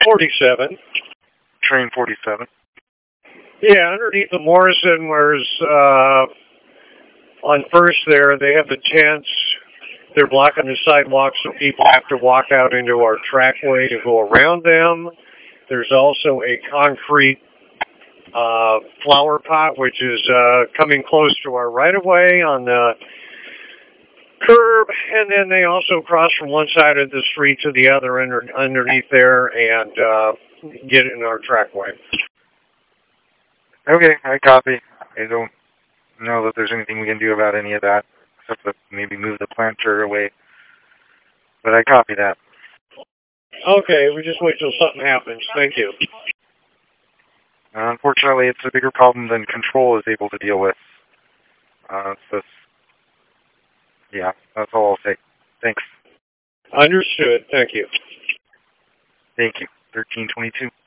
47. Train 47. Yeah, underneath the Morrison, where's on First there, they have the tents. They're blocking the sidewalks, so people have to walk out into our trackway to go around them. There's also a concrete flower pot, which is coming close to our right-of-way on the curb, and then they also cross from one side of the street to the other underneath there and get in our trackway. Okay, I copy. I don't know that there's anything we can do about any of that, except to maybe move the planter away. But I copy that. Okay, we just wait till something happens. Thank you. Unfortunately, it's a bigger problem than Control is able to deal with. So, yeah, that's all I'll say. Thanks. Understood. Thank you. Thank you. 1322.